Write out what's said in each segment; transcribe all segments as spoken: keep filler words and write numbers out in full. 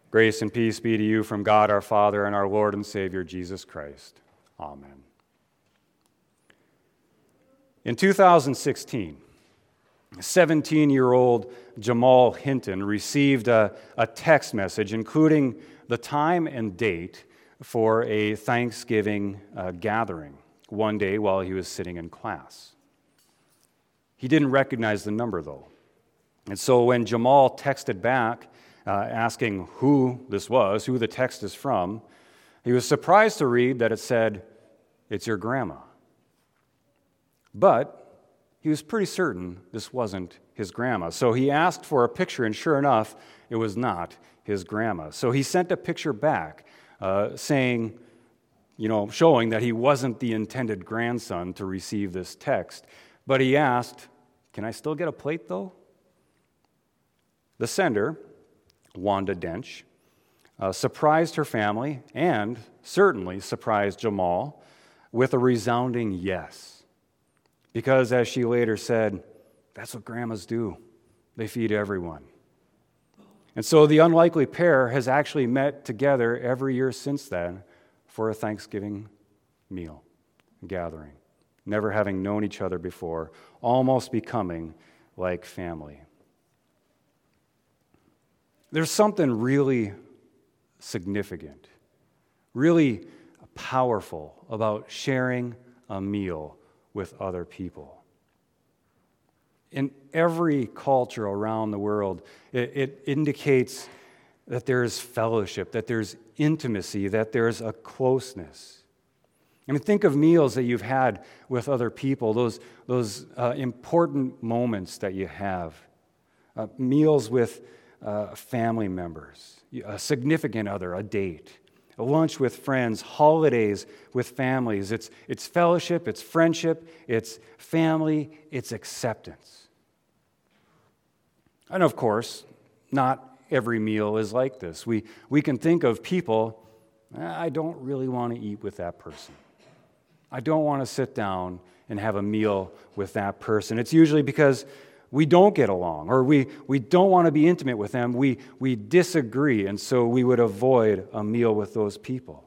Grace and peace be to you from God our Father and our Lord and Savior Jesus Christ. Amen. In two thousand sixteen, seventeen-year-old Jamal Hinton received a, a text message including the time and date for a Thanksgiving uh, gathering one day while he was sitting in class. He didn't recognize the number, though. And so when Jamal texted back uh, asking who this was, who the text is from, he was surprised to read that it said, "It's your grandma." But he was pretty certain this wasn't his grandma. So he asked for a picture, and sure enough, it was not his grandma. So he sent a picture back uh, saying, you know, showing that he wasn't the intended grandson to receive this text. But he asked, "Can I still get a plate, though?" The sender, Wanda Dench, uh, surprised her family and certainly surprised Jamal with a resounding yes. Because, as she later said, that's what grandmas do. They feed everyone. And so the unlikely pair has actually met together every year since then for a Thanksgiving meal, gathering, never having known each other before, almost becoming like family. There's something really significant, really powerful about sharing a meal with other people. In every culture around the world, it, it indicates that there's fellowship, that there's intimacy, that there's a closeness. I mean, think of meals that you've had with other people, those, those uh, important moments that you have, uh, meals with uh, family members, a significant other, a date, a lunch with friends, holidays with families. It's, it's fellowship, it's friendship, it's family, it's acceptance. And of course, not every meal is like this. We, we can think of people, I don't really want to eat with that person. I don't want to sit down and have a meal with that person. It's usually because we don't get along, or we, we don't want to be intimate with them. We, we disagree, and so we would avoid a meal with those people.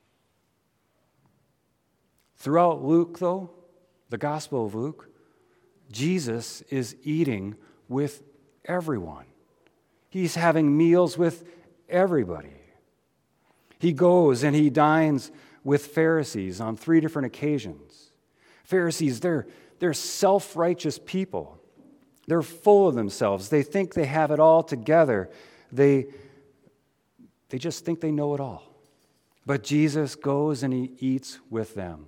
Throughout Luke, though, the Gospel of Luke, Jesus is eating with everyone. He's having meals with everybody. He goes and he dines with Pharisees on three different occasions. Pharisees, they're, they're self-righteous people. They're full of themselves. They think they have it all together. They, they just think they know it all. But Jesus goes and he eats with them.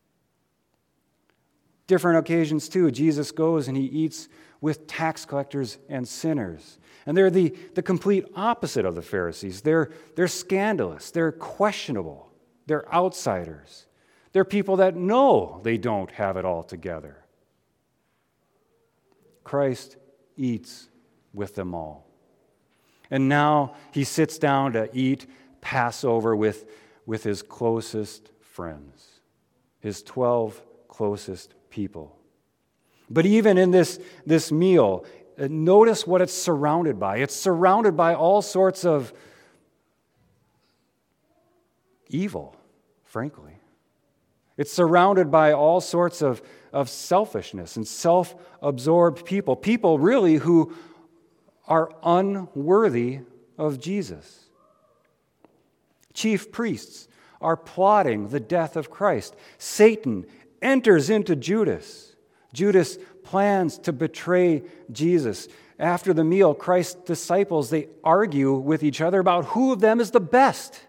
Different occasions too, Jesus goes and he eats with tax collectors and sinners. And they're the, the complete opposite of the Pharisees. They're, they're scandalous. They're questionable. They're outsiders. They're people that know they don't have it all together. Christ eats with them all. And now he sits down to eat Passover with, with his closest friends, his twelve closest people. But even in this, this meal, notice what it's surrounded by. It's surrounded by all sorts of evil, frankly. It's surrounded by all sorts of, of selfishness and self-absorbed people, people really who are unworthy of Jesus. Chief priests are plotting the death of Christ. Satan enters into Judas. Judas plans to betray Jesus. After the meal, Christ's disciples, they argue with each other about who of them is the best.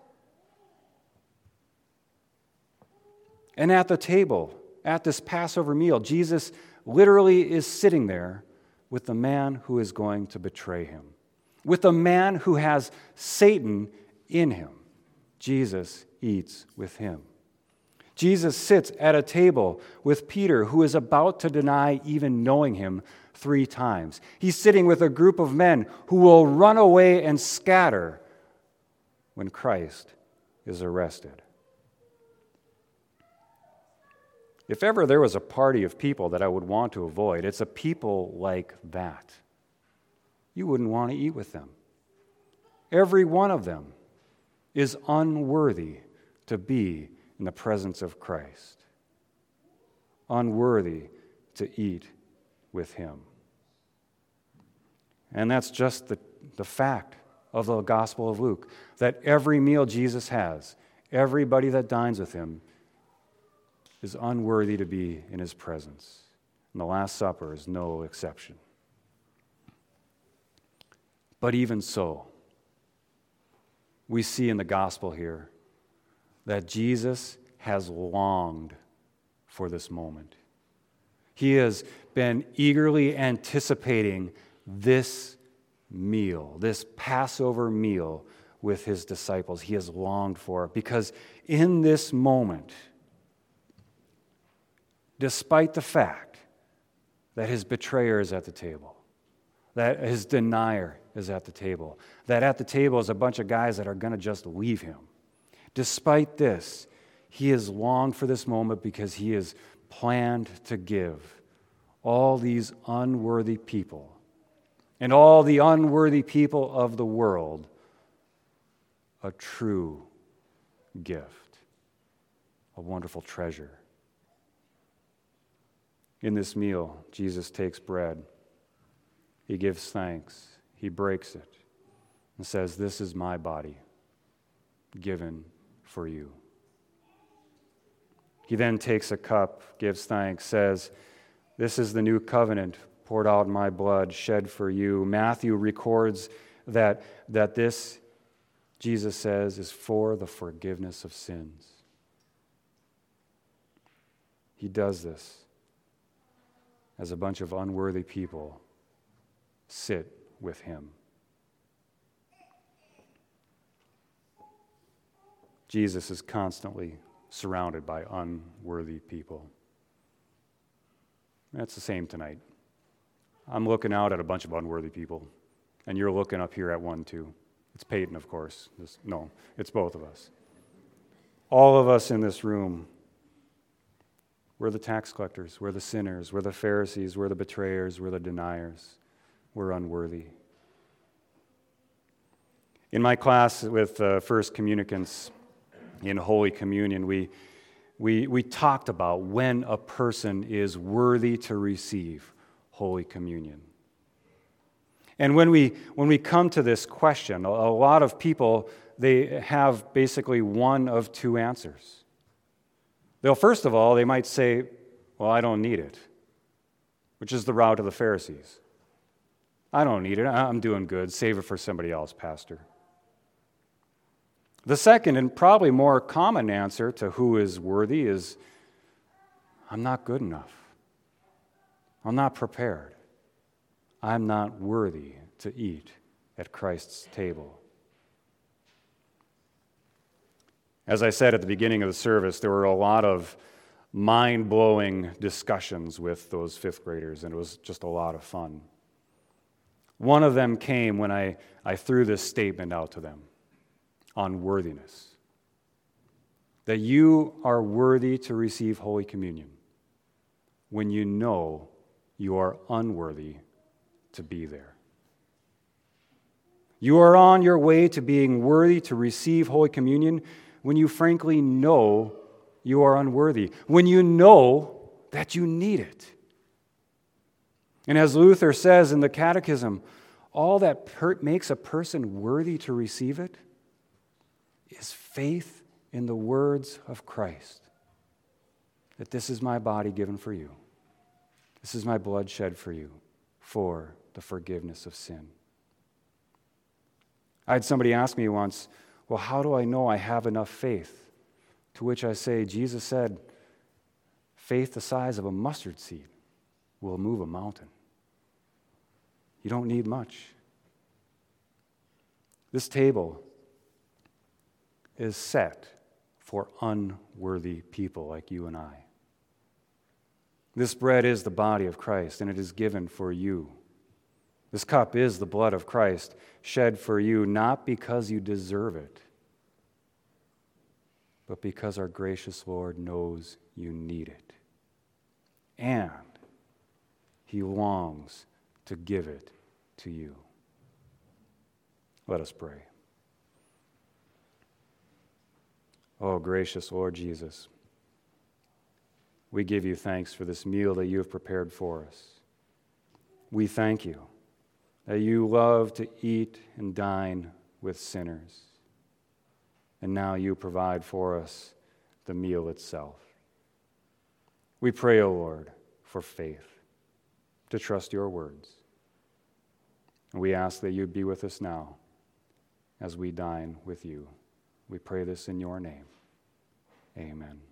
And at the table, at this Passover meal, Jesus literally is sitting there with the man who is going to betray him, with the man who has Satan in him. Jesus eats with him. Jesus sits at a table with Peter, who is about to deny even knowing him three times. He's sitting with a group of men who will run away and scatter when Christ is arrested. If ever there was a party of people that I would want to avoid, it's a people like that. You wouldn't want to eat with them. every one of them, is unworthy to be in the presence of Christ, unworthy to eat with him. And that's just the, the fact of the Gospel of Luke, that every meal Jesus has, everybody that dines with him is unworthy to be in his presence. And the Last Supper is no exception. But even so, we see in the gospel here that Jesus has longed for this moment. He has been eagerly anticipating this meal, this Passover meal with his disciples. He has longed for it because in this moment, despite the fact that his betrayer is at the table, that his denier is at the table, that at the table is a bunch of guys that are going to just leave him. Despite this, he has longed for this moment because he has planned to give all these unworthy people and all the unworthy people of the world a true gift, a wonderful treasure. In this meal, Jesus takes bread. He gives thanks. He breaks it and says, "This is my body given for you." He then takes a cup, gives thanks, says, "This is the new covenant poured out in my blood, shed for you." Matthew records that, that this, Jesus says, is for the forgiveness of sins. He does this as a bunch of unworthy people sit with him. Jesus is constantly surrounded by unworthy people. That's the same tonight. I'm looking out at a bunch of unworthy people, and you're looking up here at one too. It's Peyton, of course. This, no, it's both of us. All of us in this room, we're the tax collectors, we're the sinners, we're the Pharisees, we're the betrayers, we're the deniers. We're unworthy. In my class with uh, First Communicants in Holy Communion, we, we, we talked about when a person is worthy to receive Holy Communion. And when we, when we come to this question, a, a lot of people, they have basically one of two answers. They'll, first of all, they might say, "Well, I don't need it," which is the route of the Pharisees. "I don't need it. I'm doing good. Save it for somebody else, Pastor." The second and probably more common answer to who is worthy is, "I'm not good enough. I'm not prepared. I'm not worthy to eat at Christ's table." As I said at the beginning of the service, there were a lot of mind-blowing discussions with those fifth graders, and it was just a lot of fun. One of them came when I, I threw this statement out to them on worthiness. That you are worthy to receive Holy Communion when you know you are unworthy to be there. You are on your way to being worthy to receive Holy Communion when you frankly know you are unworthy, when you know that you need it. And as Luther says in the Catechism, all that per- makes a person worthy to receive it is faith in the words of Christ, that this is my body given for you. This is my blood shed for you for the forgiveness of sin. I had somebody ask me once, "Well, how do I know I have enough faith?" To which I say, Jesus said, "Faith the size of a mustard seed will move a mountain." You don't need much. This table is set for unworthy people like you and I. This bread is the body of Christ, and it is given for you. This cup is the blood of Christ, shed for you, not because you deserve it, but because our gracious Lord knows you need it. And He longs to give it to you. Let us pray. Oh, gracious Lord Jesus, we give you thanks for this meal that you have prepared for us. We thank you that you love to eat and dine with sinners. And now you provide for us the meal itself. We pray, O Lord, for faith, to trust your words. And we ask that you'd be with us now as we dine with you. We pray this in your name. Amen.